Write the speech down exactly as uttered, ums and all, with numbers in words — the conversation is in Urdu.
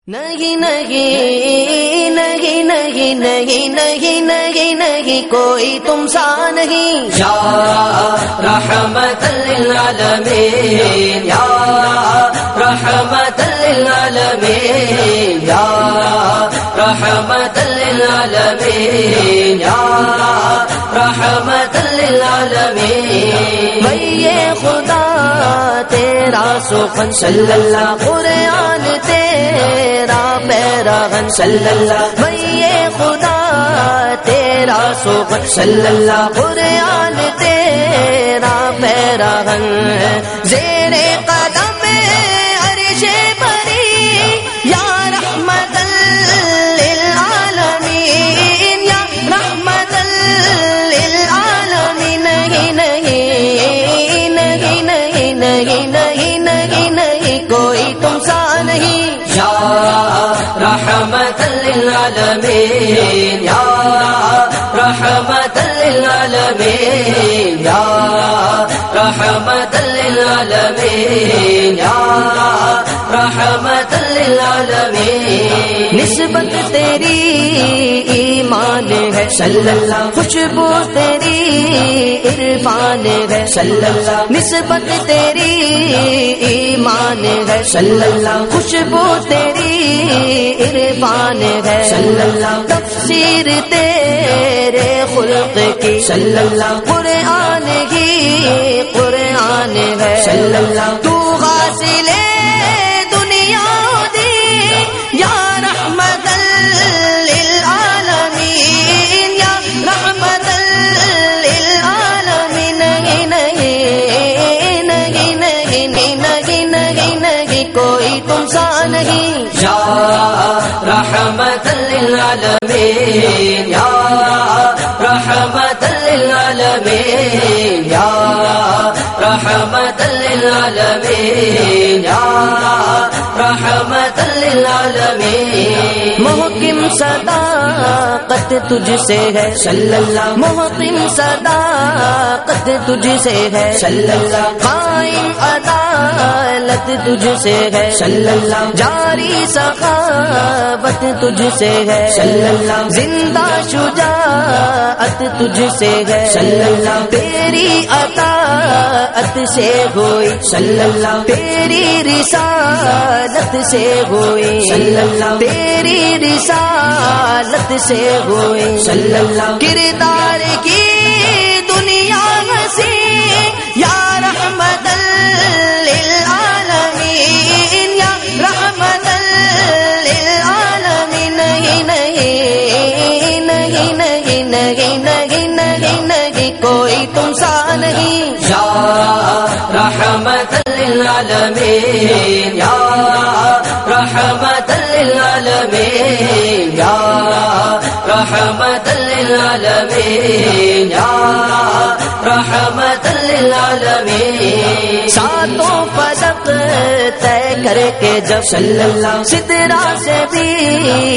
نہیں نہیں نہیں نہیں نہیں نہیں نہیں نہیں کوئی تم سا نہیں یا رحمت للعالمین، یا رحمت للعالمین، یا رحمت للعالمین، یا رحمت للعالمین۔ بھئی خدا تیرا سخن صلی اللہ، قرآن تیرا پیراغن صلی اللہ، بھئی خدا تیرا سخن صلی اللہ، قرآن تیرا پیراغن زیر قدم عرش بری، یا رحمت للعالمین، یا رحمت للعالمین۔ نہیں نہیں نہیں نہیں نہیں نہیں نہیں نہیں کوئی تم سا نہیں یا رحمت للعالمین، یا رحمت للعالمین، یا رحمت للعالمین، یا رحمت للعالمین۔ نسبت تیری ایمان ہے صلی اللہ، خوشبو تیری عرفان ہے صلی اللہ، نسبت تیری ایمان ہے صلی اللہ، خوشبو تیری عرفان ہے صلی اللہ، تفسیر تیرے خلق کی صلی اللہ، قرآن ہی قرآن ہے صلی اللہ، تو غاسل دنیا دی یا رحمت للعالمین، یا رحمت للعالمین۔ نہیں نہیں نہیں نہیں نہیں نہیں نہیں کوئی تم سا نہیں یا رحمت للعالمین، یا رحمت للعالمین، یا رحمت للعالمین، یا رحمت للعالمین۔ محکم صداقت تجھ سے ہے صلی اللہ، محکم صداقت تجھ سے ہے صلی اللہ، قائم عدالت تجھ سے ہے صلی اللہ، جاری سخاوت تجھ سے ہے صلی اللہ، زندہ شجاعت تجھ سے ہے صلی اللہ، تیری اطاعت سے ہوئی صلی اللہ، تیری رسالت سے ہوئی صلی اللہ، تیری رسالت سے ہوئی صلی اللہ، کردار کی دنیا ہنسی یا رحمت للعالمین، یا رحمت للعالمین۔ نہیں نہیں نہیں نہیں نہیں نہیں نہیں نہیں کوئی تم سا نہیں یا رحمت للعالمین، یا رحمت للعالمین، یا رحمت للعالمین، یا رحمت للعالمین۔ ساتوں فلک طے کر کے جب صلی اللہ، سدرا سے بھی